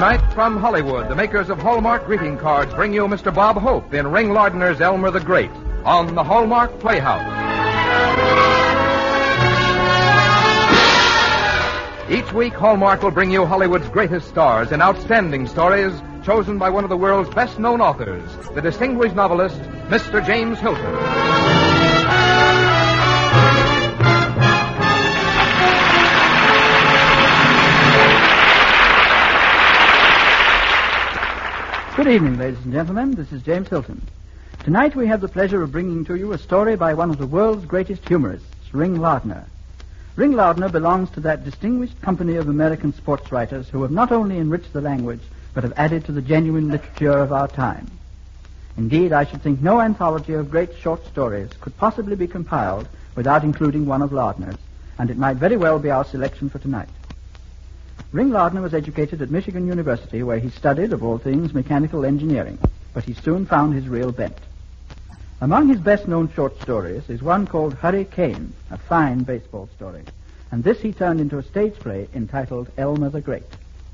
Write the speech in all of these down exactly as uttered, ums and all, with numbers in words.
Tonight, from Hollywood, the makers of Hallmark greeting cards bring you Mister Bob Hope in Ring Lardner's Elmer the Great on the Hallmark Playhouse. Each week, Hallmark will bring you Hollywood's greatest stars in outstanding stories chosen by one of the world's best-known authors, the distinguished novelist, Mister James Hilton. Good evening, ladies and gentlemen. This is James Hilton. Tonight we have the pleasure of bringing to you a story by one of the world's greatest humorists, Ring Lardner. Ring Lardner belongs to that distinguished company of American sports writers who have not only enriched the language, but have added to the genuine literature of our time. Indeed, I should think no anthology of great short stories could possibly be compiled without including one of Lardner's, and it might very well be our selection for tonight. Ring Lardner was educated at Michigan University, where he studied, of all things, mechanical engineering, but he soon found his real bent. Among his best-known short stories is one called Hurricane, a fine baseball story, and this he turned into a stage play entitled Elmer the Great.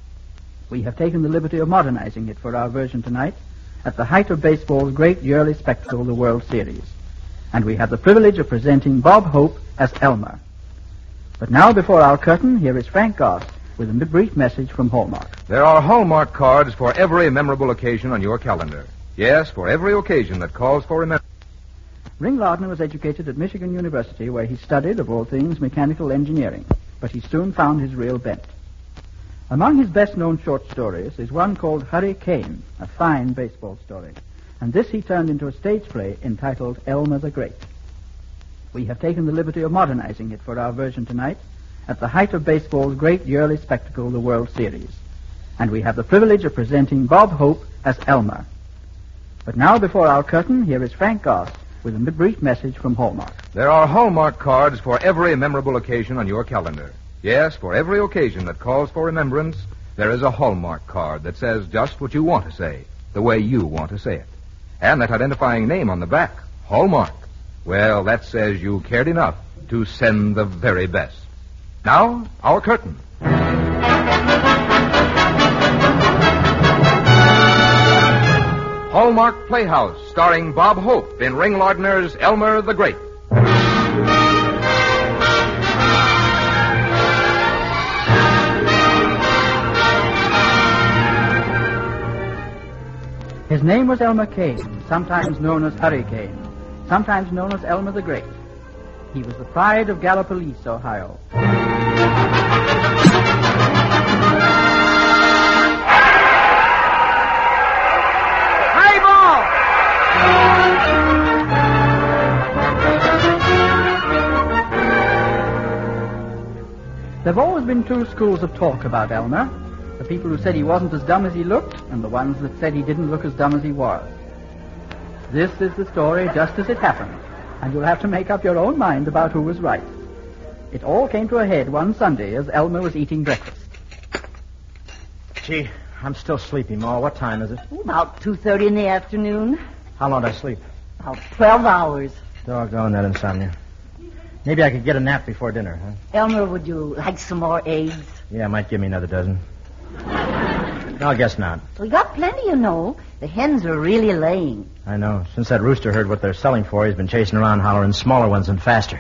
We have taken the liberty of modernizing it for our version tonight at the height of baseball's great yearly spectacle, the World Series, and we have the privilege of presenting Bob Hope as Elmer. But now, before our curtain, here is Frank Goss with a brief message from Hallmark. There are Hallmark cards for every memorable occasion on your calendar. Yes, for every occasion that calls for remembrance. Ring Lardner was educated at Michigan University, where he studied, of all things, mechanical engineering, but he soon found his real bent. Among his best-known short stories is one called Hurricane, a fine baseball story, and this he turned into a stage play entitled Elmer the Great. We have taken the liberty of modernizing it for our version tonight at the height of baseball's great yearly spectacle, the World Series, and we have the privilege of presenting Bob Hope as Elmer. But now, before our curtain, here is Frank Goss with a brief message from Hallmark. There are Hallmark cards for every memorable occasion on your calendar. Yes, for every occasion that calls for remembrance, there is a Hallmark card that says just what you want to say, the way you want to say it. And that identifying name on the back, Hallmark, well, that says you cared enough to send the very best. Now, our curtain. Hallmark Playhouse, starring Bob Hope in Ring Lardner's Elmer the Great. His name was Elmer Kane, sometimes known as Hurricane, sometimes known as Elmer the Great. He was the pride of Gallipolis, Ohio. There have always been two schools of talk about Elmer. The people who said he wasn't as dumb as he looked, and the ones that said he didn't look as dumb as he was. This is the story just as it happened, and you'll have to make up your own mind about who was right. It all came to a head one Sunday as Elmer was eating breakfast. Gee, I'm still sleepy, Ma. What time is it? About two thirty in the afternoon. How long did I sleep? About twelve hours. Doggone that insomnia. Maybe I could get a nap before dinner, huh? Elmer, would you like some more eggs? Yeah, might give me another dozen. No, I guess not. We got plenty, you know. The hens are really laying. I know. Since that rooster heard what they're selling for, he's been chasing around hollering smaller ones and faster.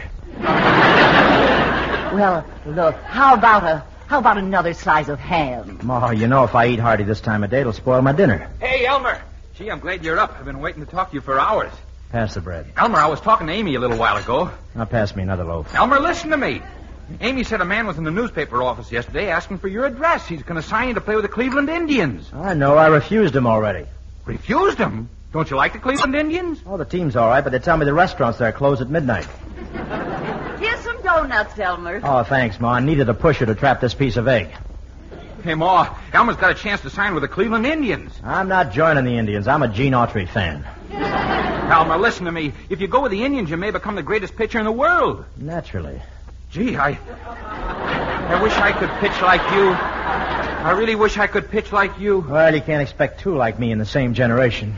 Well, look, how about a how about another slice of ham? Ma, you know if I eat hearty this time of day, it'll spoil my dinner. Hey, Elmer. Gee, I'm glad you're up. I've been waiting to talk to you for hours. Pass the bread. Elmer, I was talking to Amy a little while ago. Now pass me another loaf. Elmer, listen to me. Amy said a man was in the newspaper office yesterday asking for your address. He's going to sign you to play with the Cleveland Indians. I know. I refused him already. Refused him? Don't you like the Cleveland Indians? Oh, the team's all right, but they tell me the restaurants there close at midnight. Here's some donuts, Elmer. Oh, thanks, Ma. I needed a pusher to trap this piece of egg. Hey, Ma, Elmer's got a chance to sign with the Cleveland Indians. I'm not joining the Indians. I'm a Gene Autry fan. Elmer, listen to me. If you go with the Indians, you may become the greatest pitcher in the world. Naturally. Gee, I... I wish I could pitch like you. I really wish I could pitch like you. Well, you can't expect two like me in the same generation.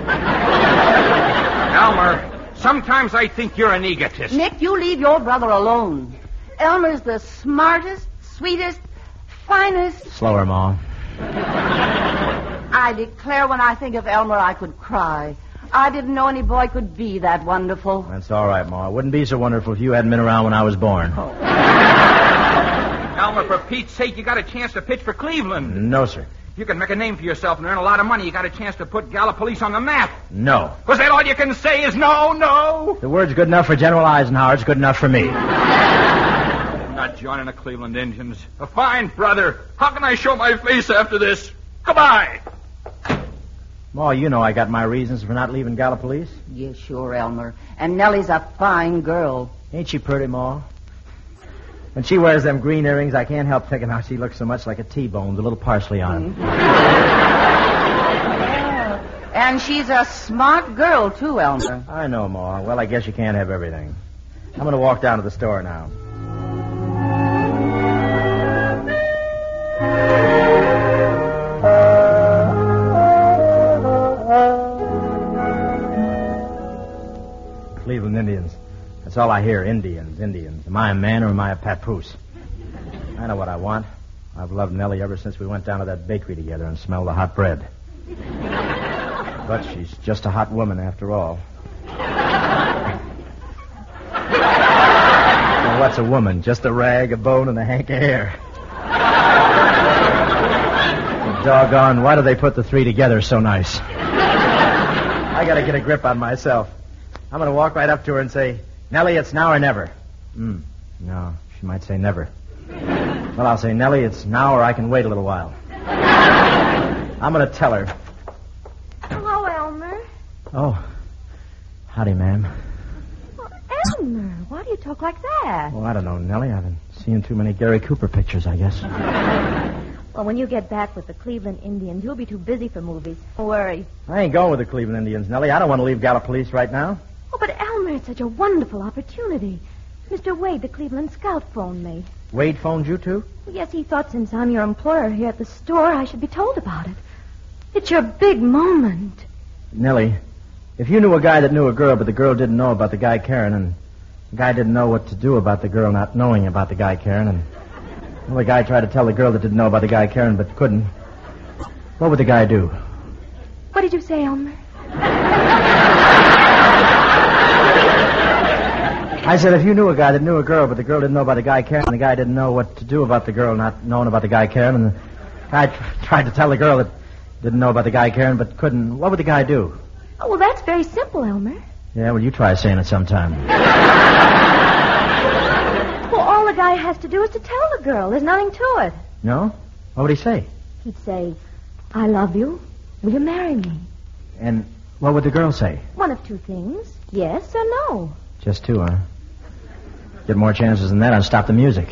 Elmer, sometimes I think you're an egotist. Nick, you leave your brother alone. Elmer's the smartest, sweetest, finest... Slower, Ma. I declare when I think of Elmer, I could cry. I didn't know any boy could be that wonderful. That's all right, Ma. It wouldn't be so wonderful if you hadn't been around when I was born. Oh. Elmer, for Pete's sake, you got a chance to pitch for Cleveland. No, sir. You can make a name for yourself and earn a lot of money. You got a chance to put Gallipolis on the map. No. Was that all you can say is no, no? The word's good enough for General Eisenhower. It's good enough for me. I'm not joining the Cleveland Indians. A fine brother. How can I show my face after this? Goodbye. Ma, you know I got my reasons for not leaving Gallipolis. Yeah, sure, Elmer. And Nellie's a fine girl. Ain't she pretty, Ma? When she wears them green earrings, I can't help thinking how she looks so much like a T-bone with a little parsley on it. Yeah. And she's a smart girl, too, Elmer. I know, Ma. Well, I guess you can't have everything. I'm going to walk down to the store now. Cleveland Indians. That's all I hear. Indians, Indians. Am I a man or am I a papoose? I know what I want. I've loved Nellie ever since we went down to that bakery together and smelled the hot bread. But she's just a hot woman after all. Well, what's a woman? Just a rag, a bone, and a hank of hair. Doggone, why do they put the three together so nice? I gotta get a grip on myself. I'm gonna walk right up to her and say, Nellie, it's now or never. Hmm. No, she might say never. Well, I'll say, Nellie, it's now or I can wait a little while. I'm going to tell her. Hello, Elmer. Oh. Howdy, ma'am. Well, Elmer, why do you talk like that? Well, I don't know, Nellie. I've been seeing too many Gary Cooper pictures, I guess. Well, when you get back with the Cleveland Indians, you'll be too busy for movies. Don't worry. I ain't going with the Cleveland Indians, Nellie. I don't want to leave Gallipolis right now. Oh, but Elmer, it's such a wonderful opportunity. Mister Wade, the Cleveland scout, phoned me. Wade phoned you, too? Yes, he thought since I'm your employer here at the store, I should be told about it. It's your big moment. Nellie, if you knew a guy that knew a girl, but the girl didn't know about the guy Karen, and the guy didn't know what to do about the girl not knowing about the guy Karen, and well, the guy tried to tell the girl that didn't know about the guy Karen but couldn't, what would the guy do? What did you say, Elmer? I said if you knew a guy that knew a girl, but the girl didn't know about the guy Karen, and the guy didn't know what to do about the girl not knowing about the guy Karen, and the guy tr- tried to tell the girl that didn't know about the guy Karen but couldn't, what would the guy do? Oh, well, that's very simple, Elmer. Yeah, well, you try saying it sometime. Well, all the guy has to do is to tell the girl. There's nothing to it. No? What would he say? He'd say, I love you. Will you marry me? And what would the girl say? One of two things. Yes or no. Just two, huh? Get more chances than that, I'll stop the music.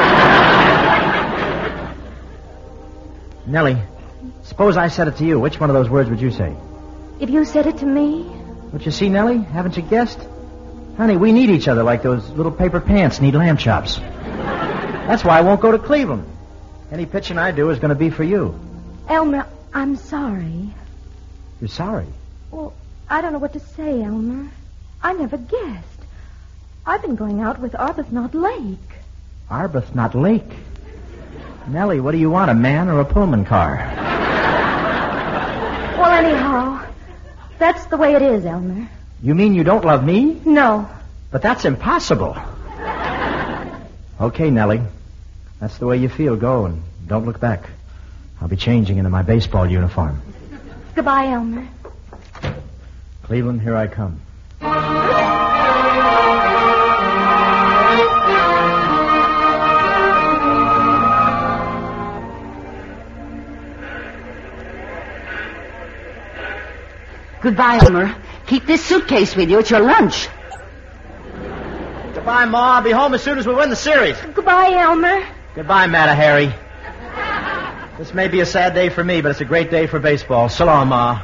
Nellie, suppose I said it to you. Which one of those words would you say? If you said it to me? But you see, Nellie, haven't you guessed? Honey, we need each other like those little paper pants need lamb chops. That's why I won't go to Cleveland. Any pitching I do is going to be for you. Elmer, I'm sorry. You're sorry? Well, I don't know what to say, Elmer. I never guessed. I've been going out with Arbuthnot Lake. Arbuthnot Lake? Nellie, what do you want, a man or a Pullman car? Well, anyhow, that's the way it is, Elmer. You mean you don't love me? No. But that's impossible. Okay, Nellie. That's the way you feel. Go and don't look back. I'll be changing into my baseball uniform. Goodbye, Elmer. Cleveland, here I come. Goodbye, Elmer. Keep this suitcase with you. It's your lunch. Goodbye, Ma. I'll be home as soon as we win the series. Goodbye, Elmer. Goodbye, Matta Harry. This may be a sad day for me, but it's a great day for baseball. So long, Ma.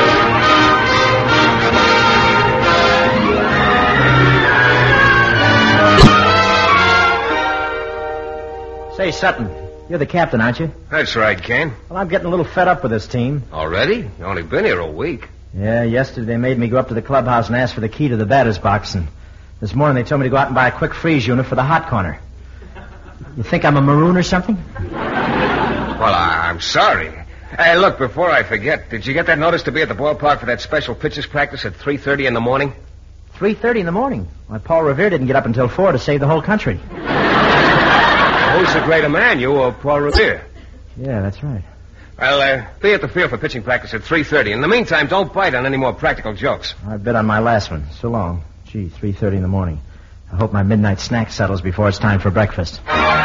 Say, Sutton, you're the captain, aren't you? That's right, Ken. Well, I'm getting a little fed up with this team. Already? You only been here a week. Yeah, yesterday they made me go up to the clubhouse and ask for the key to the batter's box, and this morning they told me to go out and buy a quick freeze unit for the hot corner. You think I'm a maroon or something? Well, I- I'm sorry. Hey, look, before I forget, did you get that notice to be at the ballpark for that special pitchers practice at three thirty in the morning? three thirty in the morning. Why, Paul Revere didn't get up until four to save the whole country. Who's the greater man, you or Paul Revere? Yeah, that's right. Well, uh, be at the field for pitching practice at three thirty. In the meantime, don't bite on any more practical jokes. I bet on my last one. So long. Gee, three thirty in the morning. I hope my midnight snack settles before it's time for breakfast.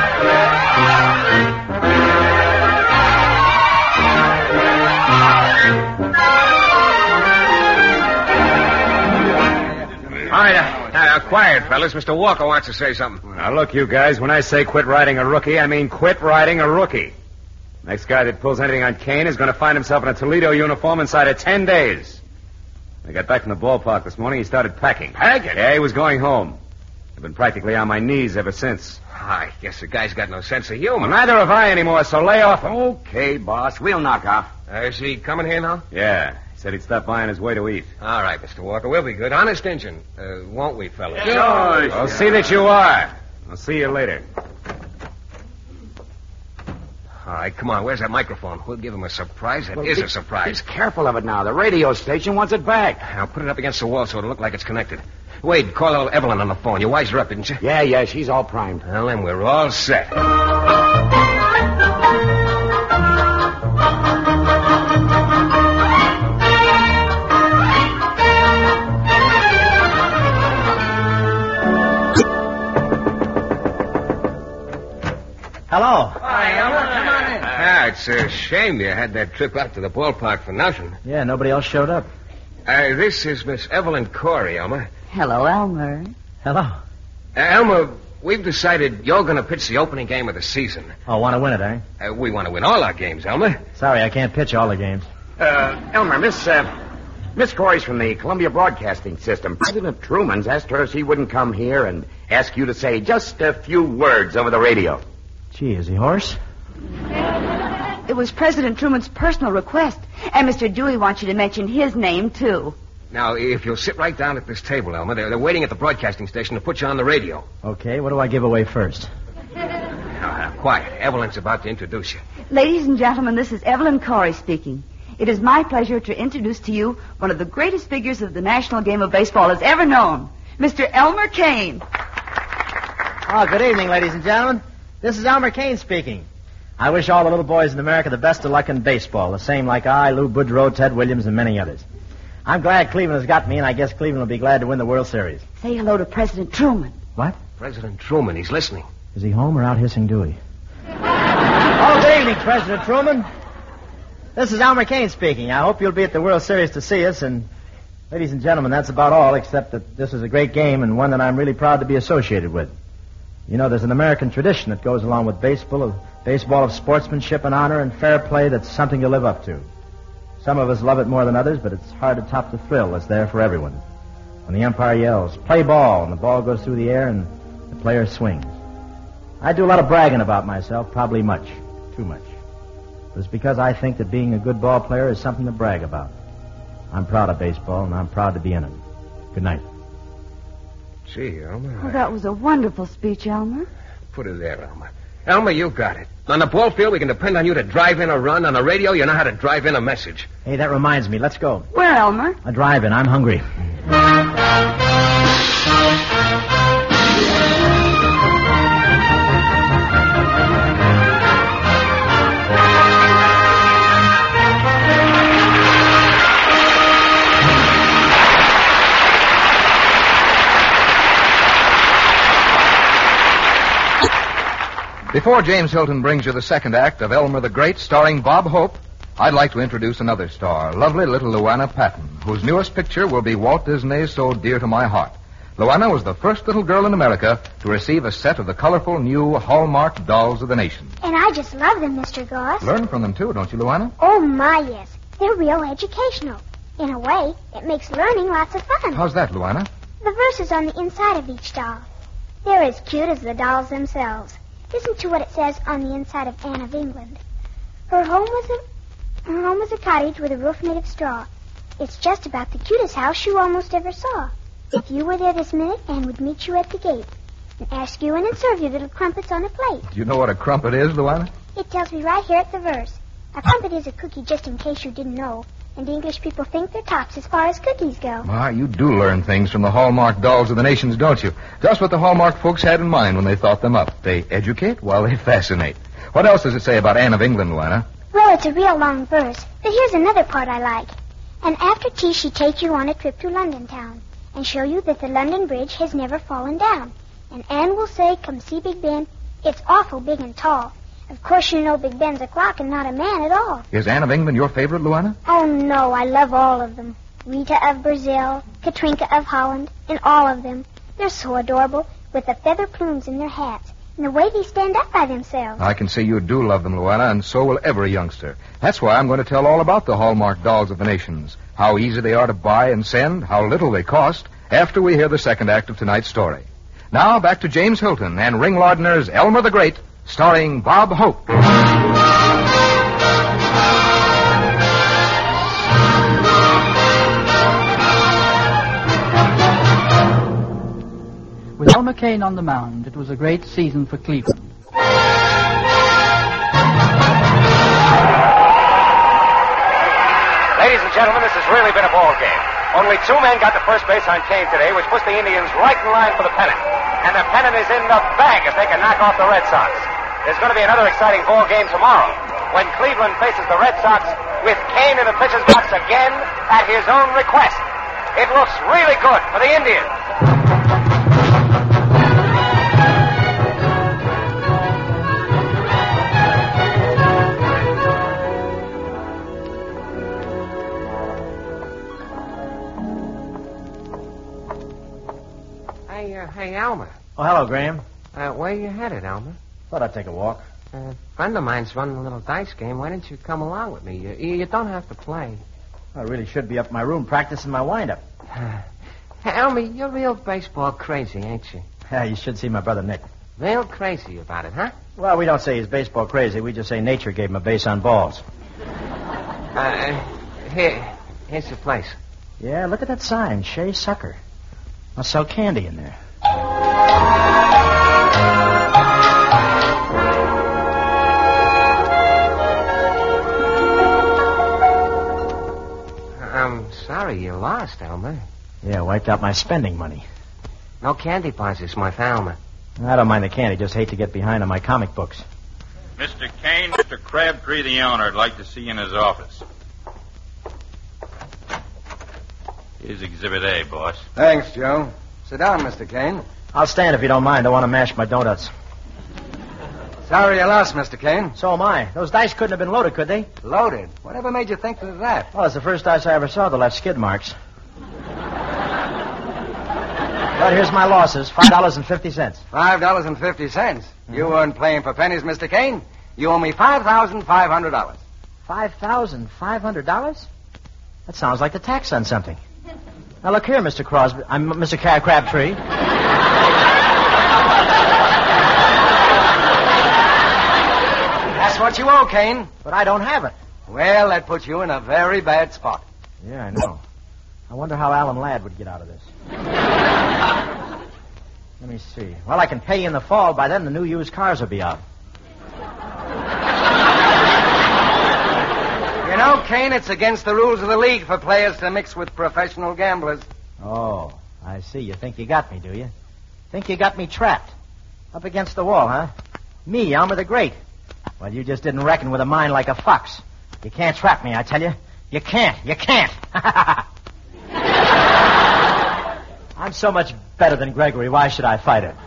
All right, uh, uh, quiet, fellas. Mister Walker wants to say something. Now, look, you guys, when I say quit riding a rookie, I mean quit riding a rookie. Next guy that pulls anything on Kane is going to find himself in a Toledo uniform inside of ten days. I got back from the ballpark this morning. He started packing. Packing? Yeah, he was going home. I've been practically on my knees ever since. I guess the guy's got no sense of humor. Well, neither have I anymore, so lay off him. Okay, boss. We'll knock off. Uh, is he coming here now? Yeah, he said he'd stop by on his way to eat. All right, Mister Walker. We'll be good. Honest Injun. Uh, won't we, fellas? Sure. I'll see that you are. I'll see you later. All right, come on. Where's that microphone? We'll give him a surprise. That Well, is be- a surprise. Be careful of it now. The radio station wants it back. I'll put it up against the wall so it'll look like it's connected. Wade, call little Evelyn on the phone. You wised her up, didn't you? Yeah, yeah, she's all primed. Well, then we're all set. Hello. Hi, Elmer. Come on in. Ah, it's a shame you had that trip out to the ballpark for nothing. Yeah, nobody else showed up. Uh, this is Miss Evelyn Corey, Elmer. Hello, Elmer. Hello. Uh, Elmer, we've decided you're going to pitch the opening game of the season. Oh, want to win it, eh? Uh, we want to win all our games, Elmer. Sorry, I can't pitch all the games. Uh, Elmer, Miss, uh, Miss Corey's from the Columbia Broadcasting System. President Truman's asked her if she wouldn't come here and ask you to say just a few words over the radio. Gee, is he hoarse? It was President Truman's personal request. And Mister Dewey wants you to mention his name, too. Now, if you'll sit right down at this table, Elmer, they're, they're waiting at the broadcasting station to put you on the radio. Okay, what do I give away first? Now, uh, quiet. Evelyn's about to introduce you. Ladies and gentlemen, this is Evelyn Corey speaking. It is my pleasure to introduce to you one of the greatest figures of the national game of baseball has ever known, Mister Elmer Kane. Oh, good evening, ladies and gentlemen. This is Elmer Kane speaking. I wish all the little boys in America the best of luck in baseball, the same like I, Lou Boudreau, Ted Williams, and many others. I'm glad Cleveland has got me, and I guess Cleveland will be glad to win the World Series. Say hello to President Truman. What? President Truman, he's listening. Is he home or out hissing Dewey? Oh, good evening, President Truman. This is Elmer Kane speaking. I hope you'll be at the World Series to see us, and ladies and gentlemen, that's about all, except that this is a great game and one that I'm really proud to be associated with. You know, there's an American tradition that goes along with baseball, of baseball of sportsmanship and honor and fair play that's something to live up to. Some of us love it more than others, but it's hard to top the thrill that's there for everyone. When the umpire yells, play ball, and the ball goes through the air and the player swings. I do a lot of bragging about myself, probably much, too much. But it's because I think that being a good ball player is something to brag about. I'm proud of baseball, and I'm proud to be in it. Good night. Gee, Elmer. Oh, that was a wonderful speech, Elmer. Put it there, Elmer. Elmer, you got it. On the ball field, we can depend on you to drive in a run. On the radio, you know how to drive in a message. Hey, that reminds me. Let's go. Where, Elmer? A drive-in. I'm hungry. Before James Hilton brings you the second act of Elmer the Great, starring Bob Hope, I'd like to introduce another star, lovely little Luana Patton, whose newest picture will be Walt Disney's So Dear to My Heart. Luana was the first little girl in America to receive a set of the colorful new Hallmark dolls of the nation. And I just love them, Mister Goss. Learn from them, too, don't you, Luana? Oh, my, yes. They're real educational. In a way, it makes learning lots of fun. How's that, Luana? The verses on the inside of each doll. They're as cute as the dolls themselves. Listen to what it says on the inside of Anne of England. Her home was a her home was a cottage with a roof made of straw. It's just about the cutest house you almost ever saw. If you were there this minute, Anne would meet you at the gate and ask you in and serve you little crumpets on a plate. Do you know what a crumpet is, Luana? It tells me right here at the verse. A crumpet is a cookie, just in case you didn't know. And English people think they're tops as far as cookies go. Ma, you do learn things from the Hallmark dolls of the nations, don't you? Just what the Hallmark folks had in mind when they thought them up. They educate while they fascinate. What else does it say about Anne of England, Luana? Well, it's a real long verse, but here's another part I like. And after tea, she takes you on a trip to London town and show you that the London Bridge has never fallen down. And Anne will say, come see Big Ben. It's awful big and tall. Of course, you know Big Ben's a clock and not a man at all. Is Anne of England your favorite, Luana? Oh, no, I love all of them. Rita of Brazil, Katrinka of Holland, and all of them. They're so adorable, with the feather plumes in their hats, and the way they stand up by themselves. I can see you do love them, Luana, and so will every youngster. That's why I'm going to tell all about the Hallmark dolls of the nations, how easy they are to buy and send, how little they cost, after we hear the second act of tonight's story. Now, back to James Hilton and Ring Lardner's Elmer the Great, starring Bob Hope. With Elmer Kane on the mound, it was a great season for Cleveland. Ladies and gentlemen, this has really been a ball game. Only two men got to first base on Kane today, which puts the Indians right in line for the pennant. And the pennant is in the bag if they can knock off the Red Sox. There's going to be another exciting ball game tomorrow when Cleveland faces the Red Sox with Kane in the pitcher's box again at his own request. It looks really good for the Indians. Hey, uh, hey, Elmer. Oh, hello, Graham. Uh, where you headed, Elmer? Thought I'd take a walk. A friend of mine's running a little dice game. Why didn't you come along with me? You, you don't have to play. I really should be up in my room practicing my wind-up. Hey, Elmer, you're real baseball crazy, ain't you? Yeah, you should see my brother Nick. Real crazy about it, huh? Well, we don't say he's baseball crazy. We just say nature gave him a base on balls. Uh, here, here's the place. Yeah, look at that sign, Shea Sucker. I'll sell candy in there. I'm sorry you lost, Elmer. Yeah, wiped out my spending money. No candy bars this month, Elmer. I don't mind the candy, just hate to get behind on my comic books. Mister Kane, Mister Crabtree, the owner, would like to see you in his office. Here's Exhibit A, boss. Thanks, Joe. Sit down, Mister Kane. I'll stand if you don't mind. I want to mash my donuts. Sorry you lost, Mister Kane. So am I. Those dice couldn't have been loaded, could they? Loaded? Whatever made you think of that? Well, it's the first dice I ever saw that left skid marks. But here's my losses, five dollars and fifty cents. Five dollars and fifty cents? Mm-hmm. You weren't playing for pennies, Mister Kane. You owe me five thousand five hundred dollars. Five thousand five hundred dollars? That sounds like the tax on something. Now, look here, Mister Crosby. I'm Mister Crab- Crabtree. That's what you owe, Kane. But I don't have it. Well, that puts you in a very bad spot. Yeah, I know. I wonder how Alan Ladd would get out of this. Let me see. Well, I can pay you in the fall. By then, the new used cars will be out. You know, Kane, it's against the rules of the league for players to mix with professional gamblers. Oh, I see. You think you got me, do you? Think you got me trapped? Up against the wall, huh? Me, Elmer the Great. Well, you just didn't reckon with a mind like a fox. You can't trap me, I tell you. You can't. You can't. I'm so much better than Gregory. Why should I fight it?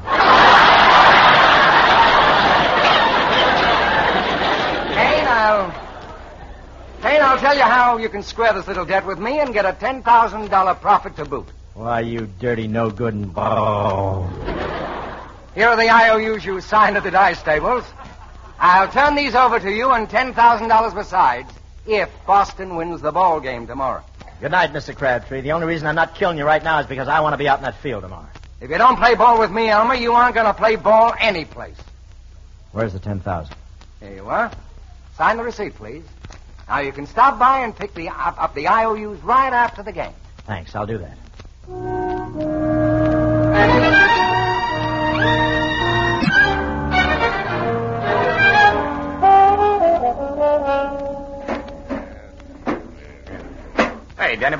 Kane, I'll... Kane, I'll tell you how you can square this little debt with me and get a ten thousand dollars profit to boot. Why, you dirty no-good and... Oh. Here are the I O Us you signed at the dice tables. I'll turn these over to you and ten thousand dollars besides if Boston wins the ball game tomorrow. Good night, Mister Crabtree. The only reason I'm not killing you right now is because I want to be out in that field tomorrow. If you don't play ball with me, Elmer, you aren't going to play ball anyplace. Where's the ten thousand dollars? Here you are. Sign the receipt, please. Now, you can stop by and pick the, up, up the I O Us right after the game. Thanks. I'll do that.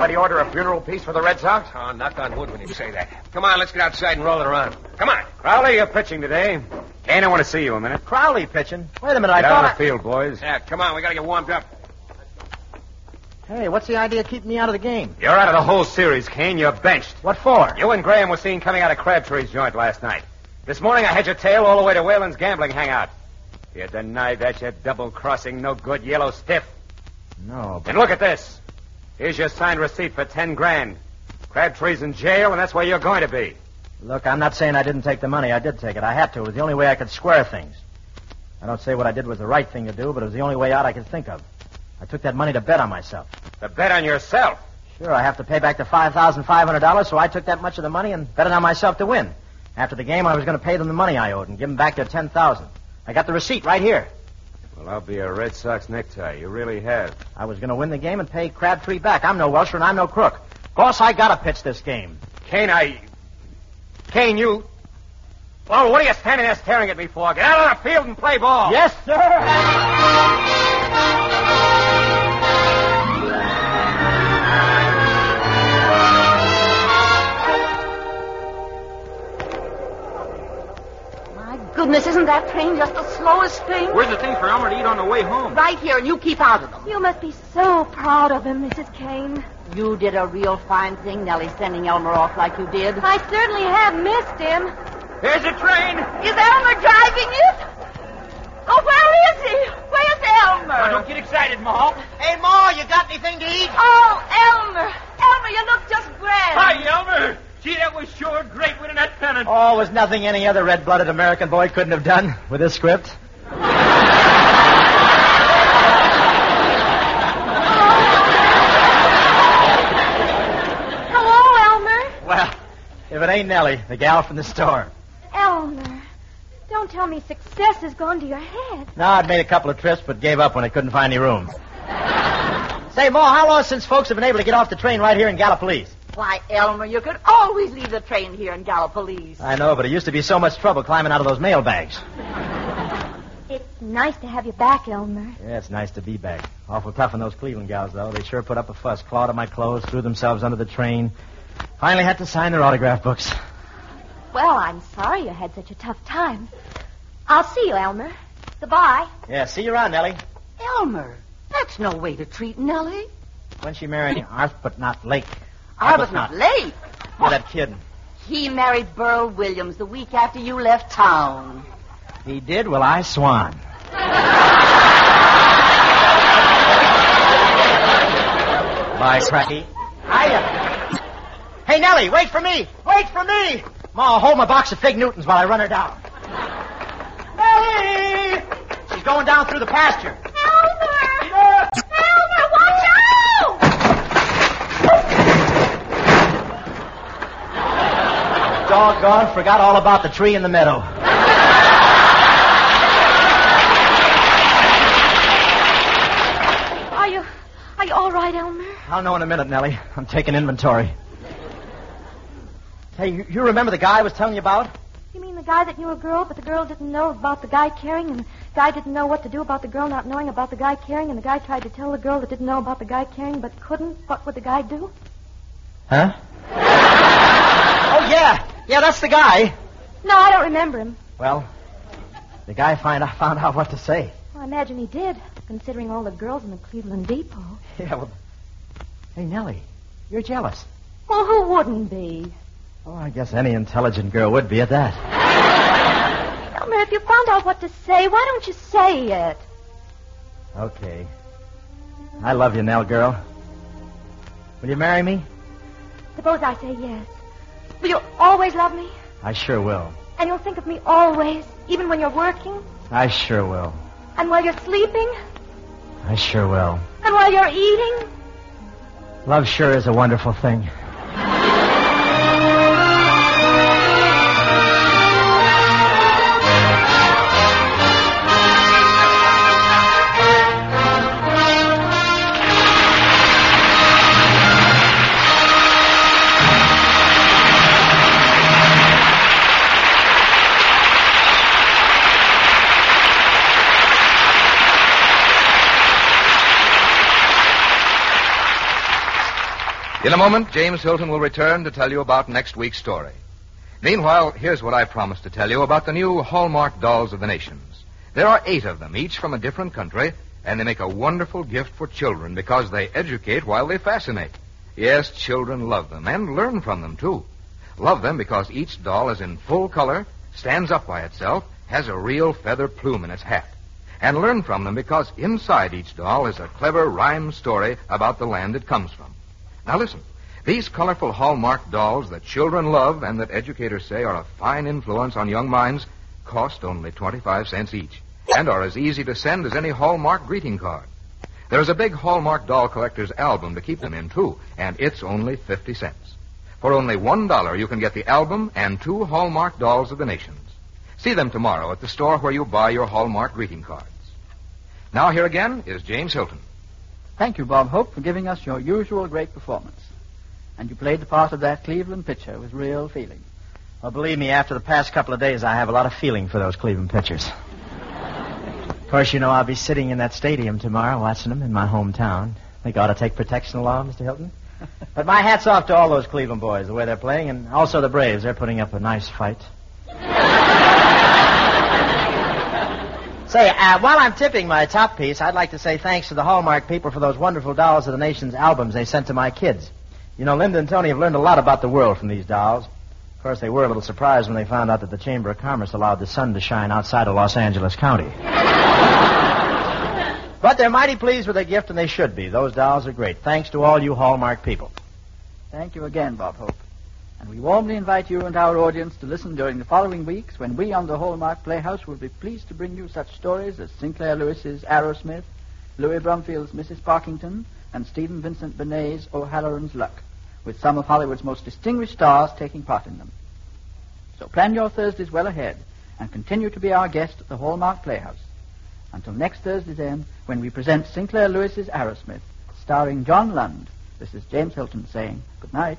Anybody order a funeral piece for the Red Sox? Oh, knock on wood when you say that. Come on, let's get outside and roll it around. Come on. Crowley, you're pitching today. Kane, I want to see you a minute. Crowley pitching? Wait a minute, I Get thought out of I... the field, boys. Yeah, come on, we gotta get warmed up. Hey, what's the idea of keeping me out of the game? You're out of the whole series, Kane. You're benched. What for? You and Graham were seen coming out of Crabtree's joint last night. This morning I had your tail all the way to Whalen's gambling hangout. You denied that, you double-crossing, no-good yellow stiff. No, but... And look at this. Here's your signed receipt for ten grand. Crabtree's in jail, and that's where you're going to be. Look, I'm not saying I didn't take the money. I did take it. I had to. It was the only way I could square things. I don't say what I did was the right thing to do, but it was the only way out I could think of. I took that money to bet on myself. To bet on yourself? Sure, I have to pay back the five thousand five hundred dollars, so I took that much of the money and bet it on myself to win. After the game, I was going to pay them the money I owed and give them back their ten thousand dollars. I got the receipt right here. Well, I'll be a Red Sox necktie. You really have. I was going to win the game and pay Crabtree back. I'm no Welshman and I'm no crook. Boss, I got to pitch this game. Kane, I... Kane, you... Well, what are you standing there staring at me for? Get out of the field and play ball. Yes, sir. Goodness, isn't that train just the slowest thing? Where's the thing for Elmer to eat on the way home? Right here, and you keep out of them. You must be so proud of him, Missus Kane. You did a real fine thing, Nellie, sending Elmer off like you did. I certainly have missed him. There's a train. Is Elmer driving it? Oh, where is he? Where's Elmer? Oh, don't get excited, Ma. Hey, Ma, you got anything to eat? Oh, Elmer. Elmer, you look just grand. Hi, Elmer. Gee, that was sure great winning that pennant. Oh, it was nothing any other red-blooded American boy couldn't have done with this script. Hello, Elmer. Well, if it ain't Nellie, the gal from the store. Elmer, don't tell me success has gone to your head. No, I'd made a couple of trips, but gave up when I couldn't find any room. Say, Ma, how long since folks have been able to get off the train right here in Gallipolis? Why, Elmer, you could always leave the train here in Gallipolis. I know, but it used to be so much trouble climbing out of those mail bags. It's nice to have you back, Elmer. Yeah, it's nice to be back. Awful tough on those Cleveland gals, though. They sure put up a fuss, clawed at my clothes, threw themselves under the train. Finally had to sign their autograph books. Well, I'm sorry you had such a tough time. I'll see you, Elmer. Goodbye. Yeah, see you around, Nellie. Elmer, that's no way to treat Nellie. When she married Arbuthnot Lake. Arbuthnot Lake? Yeah, that kid. He married Burl Williams the week after you left town. He did? Well, I swan. Bye, Cracky. Hiya. Hey, Nellie, wait for me. Wait for me. Ma, hold my box of Fig Newtons while I run her down. Nellie! She's going down through the pasture. Elmer! Elmer, watch out! Doggone, forgot all about the tree in the meadow. Are you, are you all right, Elmer? I'll know in a minute, Nellie. I'm taking inventory. Hey, you, you remember the guy I was telling you about? You mean the guy that knew a girl, but the girl didn't know about the guy caring, and the guy didn't know what to do about the girl not knowing about the guy caring, and the guy tried to tell the girl that didn't know about the guy caring but couldn't? What would the guy do? Huh? Oh, yeah. Yeah, that's the guy. No, I don't remember him. Well, the guy find, found out what to say. Well, I imagine he did, considering all the girls in the Cleveland Depot. Yeah, well... Hey, Nellie, you're jealous. Well, who wouldn't be? Oh, I guess any intelligent girl would be at that. Elmer, if you found out what to say, why don't you say it? Okay. I love you, Nell, girl. Will you marry me? Suppose I say yes. Will you always love me? I sure will. And you'll think of me always, even when you're working? I sure will. And while you're sleeping? I sure will. And while you're eating? Love sure is a wonderful thing. In a moment, James Hilton will return to tell you about next week's story. Meanwhile, here's what I promised to tell you about the new Hallmark Dolls of the Nations. There are eight of them, each from a different country, and they make a wonderful gift for children because they educate while they fascinate. Yes, children love them and learn from them, too. Love them because each doll is in full color, stands up by itself, has a real feather plume in its hat. And learn from them because inside each doll is a clever rhyme story about the land it comes from. Now listen, these colorful Hallmark dolls that children love and that educators say are a fine influence on young minds cost only twenty-five cents each and are as easy to send as any Hallmark greeting card. There's a big Hallmark doll collector's album to keep them in, too, and it's only fifty cents. For only one dollar, you can get the album and two Hallmark Dolls of the Nations. See them tomorrow at the store where you buy your Hallmark greeting cards. Now here again is James Hilton. Thank you, Bob Hope, for giving us your usual great performance. And you played the part of that Cleveland pitcher with real feeling. Well, believe me, after the past couple of days, I have a lot of feeling for those Cleveland pitchers. Of course, you know I'll be sitting in that stadium tomorrow watching them in my hometown. Think I ought to take protection along, Mister Hilton? But my hat's off to all those Cleveland boys, the way they're playing, and also the Braves. They're putting up a nice fight. Say, uh, while I'm tipping my top piece, I'd like to say thanks to the Hallmark people for those wonderful Dolls of the Nation's albums they sent to my kids. You know, Linda and Tony have learned a lot about the world from these dolls. Of course, they were a little surprised when they found out that the Chamber of Commerce allowed the sun to shine outside of Los Angeles County. But they're mighty pleased with their gift, and they should be. Those dolls are great. Thanks to all you Hallmark people. Thank you again, Bob Hope. And we warmly invite you and our audience to listen during the following weeks when we on the Hallmark Playhouse will be pleased to bring you such stories as Sinclair Lewis's Arrowsmith, Louis Brumfield's Missus Parkington, and Stephen Vincent Benet's O'Halloran's Luck, with some of Hollywood's most distinguished stars taking part in them. So plan your Thursdays well ahead and continue to be our guest at the Hallmark Playhouse. Until next Thursday, then, when we present Sinclair Lewis's Arrowsmith, starring John Lund, this is James Hilton saying good night.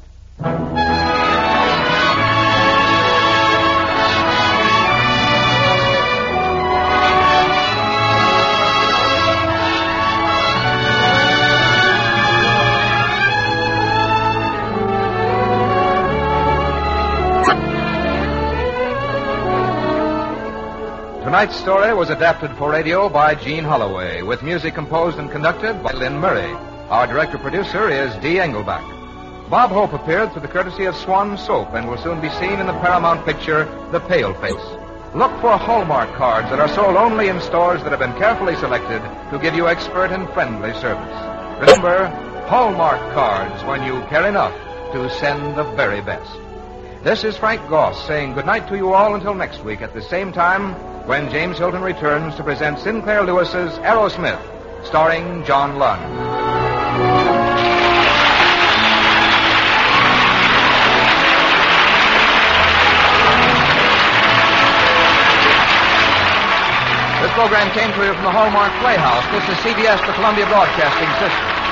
Tonight's story was adapted for radio by Gene Holloway, with music composed and conducted by Lynn Murray. Our director-producer is Dee Engelbach. Bob Hope appeared through the courtesy of Swan Soap and will soon be seen in the Paramount picture, The Pale Face. Look for Hallmark cards that are sold only in stores that have been carefully selected to give you expert and friendly service. Remember, Hallmark cards when you care enough to send the very best. This is Frank Goss saying goodnight to you all until next week at the same time when James Hilton returns to present Sinclair Lewis's Arrowsmith, starring John Lund. This program came to you from the Hallmark Playhouse. This is C B S, the Columbia Broadcasting System.